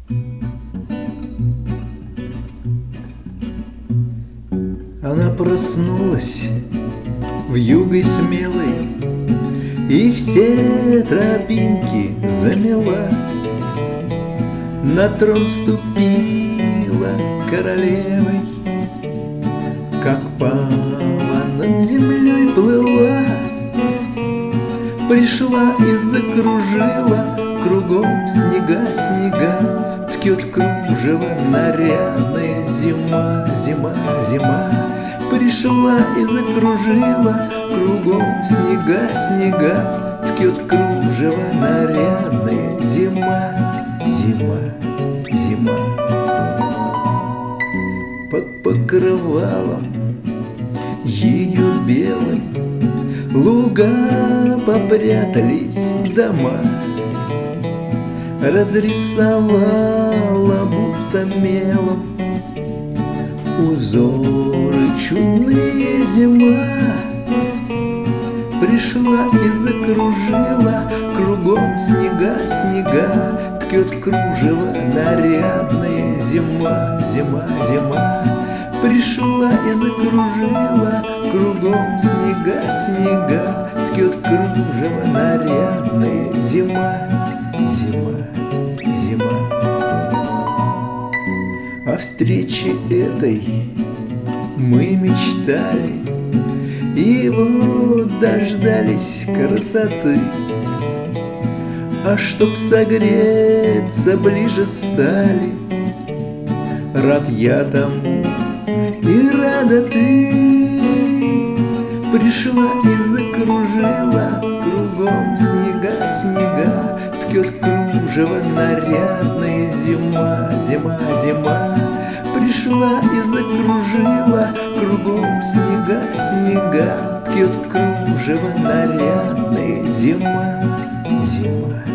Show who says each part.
Speaker 1: Она проснулась вьюгой смелой и все тропинки замела. На трон вступила королевой, как пава над землей плыла. Пришла и закружила кругом снега, снега. Ткет кружево нарядное зима, зима, зима. Пришла и закружила кругом снега, снега. Ткет кружево нарядное зима, зима, зима. Под покрывалом ее белым луга попрятались дома. Разрисовала будто мелом узоры чудные зима. Пришла и закружила кругом снега, снега. Ткет кружево нарядное зима, зима, зима. Пришла и закружила кругом снега, снега. Ткет кружево нарядное зима, зима, зима. О встрече этой мы мечтали, и вот дождались красоты. А чтоб согреться ближе стали, рад я тому и рада ты. Пришла и закружила кругом снега, снега. Ткет кружево нарядное зима, зима, зима. Пришла и закружила кругом снега, снега. Ткет кружево нарядное зима, зима.